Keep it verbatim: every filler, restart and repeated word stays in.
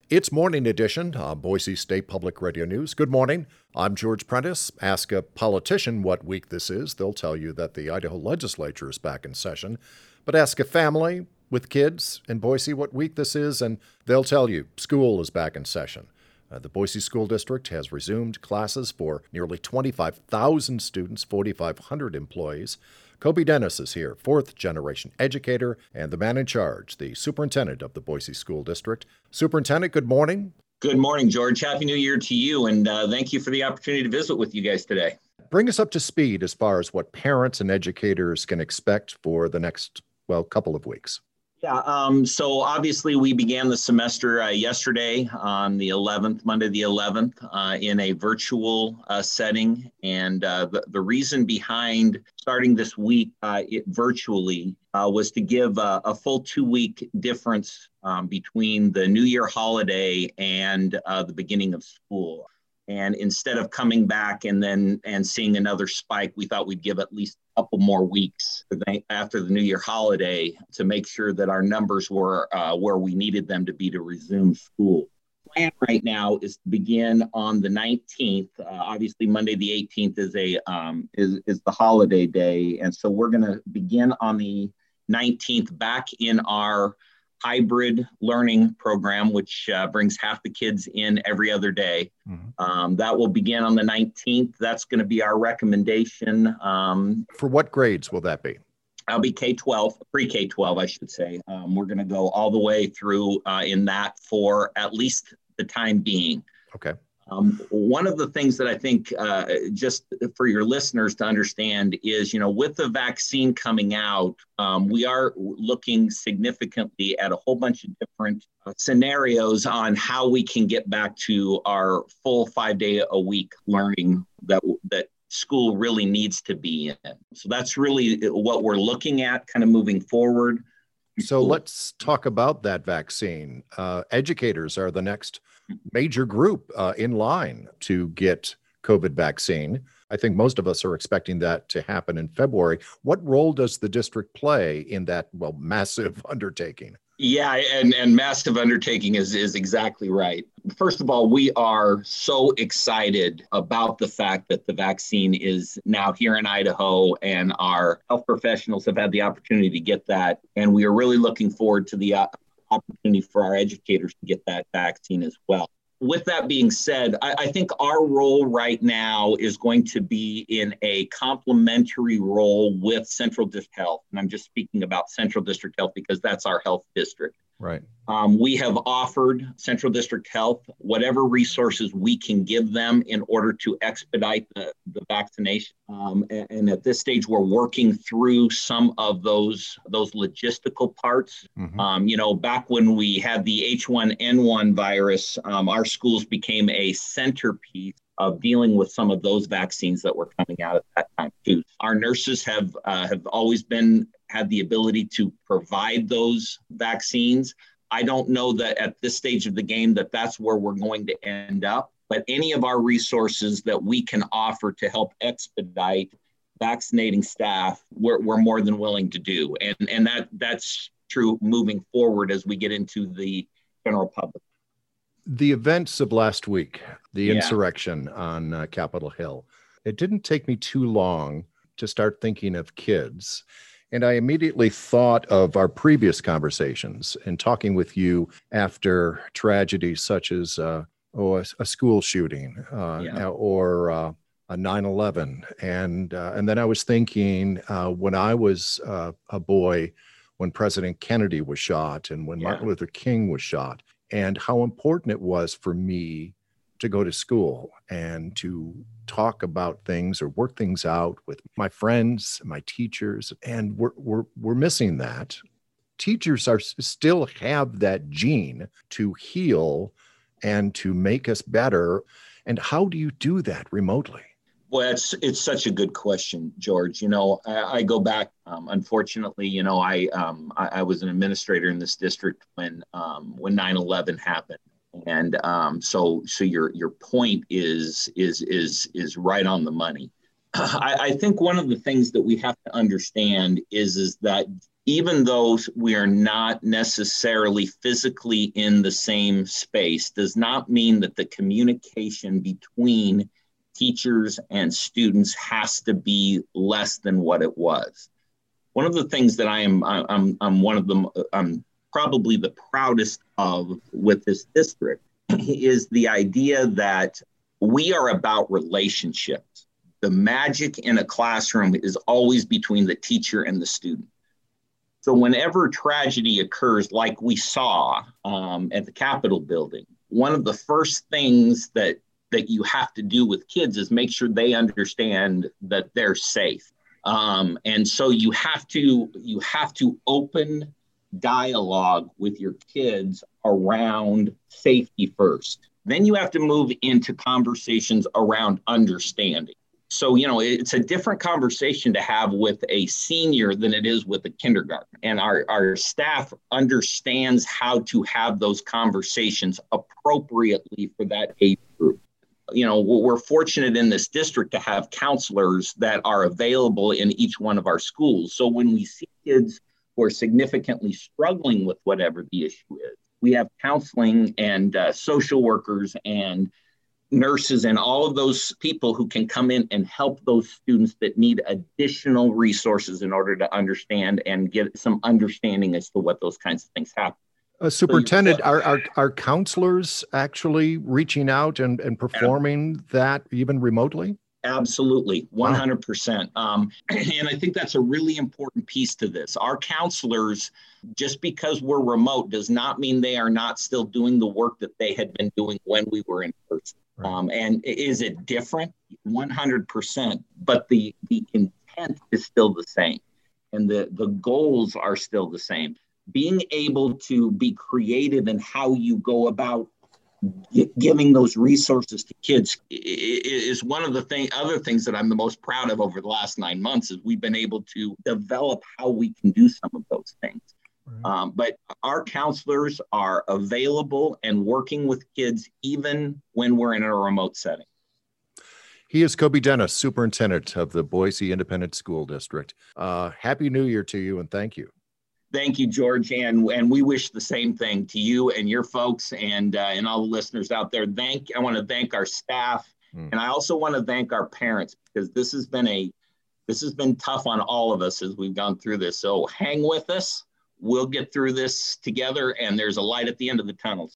It's Morning Edition on Boise State Public Radio News. Good morning. I'm George Prentice. Ask a politician what week this is. They'll tell you that the Idaho legislature is back in session. But ask a family with kids in Boise what week this is, and they'll tell you school is back in session. Uh, the Boise School District has resumed classes for nearly twenty-five thousand students, four thousand five hundred employees. Kobe Dennis is here, fourth-generation educator and the man in charge, the superintendent of the Boise School District. Superintendent, good morning. Good morning, George. Happy New Year to you, and uh, thank you for the opportunity to visit with you guys today. Bring us up to speed as far as what parents and educators can expect for the next, well, couple of weeks. Yeah, um, so obviously we began the semester uh, yesterday on the eleventh, Monday the eleventh, uh, in a virtual uh, setting. And uh, the, the reason behind starting this week uh, it virtually uh, was to give a, a full two-week difference um, between the New Year holiday and uh, the beginning of school. And instead of coming back and then and seeing another spike, we thought we'd give at least a couple more weeks after the New Year holiday to make sure that our numbers were uh, where we needed them to be to resume school. The plan right now is to begin on the nineteenth. Uh, obviously, Monday the eighteenth is a um, is is the holiday day, and so we're going to begin on the nineteenth back in our hybrid learning program, which uh, brings half the kids in every other day. Mm-hmm. Um, that will begin on the nineteenth. That's going to be our recommendation. Um, For what grades will that be? I'll be K twelve, pre-K twelve, I should say. Um, we're going to go all the way through uh, in that for at least the time being. Okay. Um, one of the things that I think uh, just for your listeners to understand is, you know, with the vaccine coming out, um, we are looking significantly at a whole bunch of different uh, scenarios on how we can get back to our full five day a week learning that that school really needs to be in. So that's really what we're looking at kind of moving forward. So let's talk about that vaccine. Uh, educators are the next major group uh, in line to get COVID vaccine. I think most of us are expecting that to happen in February. What role does the district play in that, well, massive undertaking? Yeah, and, and massive undertaking is, is exactly right. First of all, we are so excited about the fact that the vaccine is now here in Idaho and our health professionals have had the opportunity to get that. And we are really looking forward to the uh, opportunity for our educators to get that vaccine as well. With that being said, I, I think our role right now is going to be in a complementary role with Central District Health. And I'm just speaking about Central District Health because that's our health district. Right. Um, we have offered Central District Health whatever resources we can give them in order to expedite the, the vaccination. Um, and, and at this stage, we're working through some of those, those logistical parts. Mm-hmm. Um, you know, back when we had the H one N one virus, um, our schools became a centerpiece of dealing with some of those vaccines that were coming out at that time too. Our nurses have uh, have always been had the ability to provide those vaccines. I don't know that at this stage of the game that that's where we're going to end up, but any of our resources that we can offer to help expedite vaccinating staff, we're, we're more than willing to do. And, and that that's true moving forward as we get into the general public. The events of last week, the Yeah. insurrection on uh, Capitol Hill, it didn't take me too long to start thinking of kids. And I immediately thought of our previous conversations and talking with you after tragedies such as uh, oh, a, a school shooting uh, yeah. or uh, a nine eleven. And, uh, and then I was thinking uh, when I was uh, a boy, when President Kennedy was shot and when yeah. Martin Luther King was shot, and how important it was for me to go to school and to talk about things or work things out with my friends, my teachers, and we're we're we're missing that. Teachers are still have that gene to heal and to make us better. And how do you do that remotely? Well, it's it's such a good question, George. You know, I, I go back. Um, unfortunately, you know, I, um, I I was an administrator in this district when um, when nine eleven happened. And um, so, so your your point is is is is right on the money. I, I think one of the things that we have to understand is is that even though we are not necessarily physically in the same space, does not mean that the communication between teachers and students has to be less than what it was. One of the things that I am, I'm, I'm one of them, I'm probably the proudest of with this district is the idea that we are about relationships. The magic in a classroom is always between the teacher and the student. So whenever tragedy occurs, like we saw um, at the Capitol building, one of the first things that, that you have to do with kids is make sure they understand that they're safe. Um, and so you have to, you have to open dialogue with your kids around safety first. Then you have to move into conversations around understanding. So, you know, it's a different conversation to have with a senior than it is with a kindergarten. And our, our staff understands how to have those conversations appropriately for that age group. You know, we're fortunate in this district to have counselors that are available in each one of our schools. So when we see kids who are significantly struggling with whatever the issue is, we have counseling and uh, social workers and nurses and all of those people who can come in and help those students that need additional resources in order to understand and get some understanding as to what those kinds of things happen. Uh, Superintendent, so are, are are counselors actually reaching out and, and performing that even remotely? Absolutely, one hundred percent. Wow. Um, and I think that's a really important piece to this. Our counselors, just because we're remote, does not mean they are not still doing the work that they had been doing when we were in person. Right. Um, and is it different? one hundred percent. But the, the intent is still the same. And the, the goals are still the same. Being able to be creative in how you go about giving those resources to kids is one of the thing, other things that I'm the most proud of over the last nine months is we've been able to develop how we can do some of those things. Right. Um, but our counselors are available and working with kids even when we're in a remote setting. He is Kobe Dennis, Superintendent of the Boise Independent School District. Uh, Happy New Year to you and thank you. Thank you, George, and and we wish the same thing to you and your folks and uh, and all the listeners out there. Thank I want to thank our staff, mm. and I also want to thank our parents because this has been a this has been tough on all of us as we've gone through this. So hang with us. We'll get through this together, and there's a light at the end of the tunnel.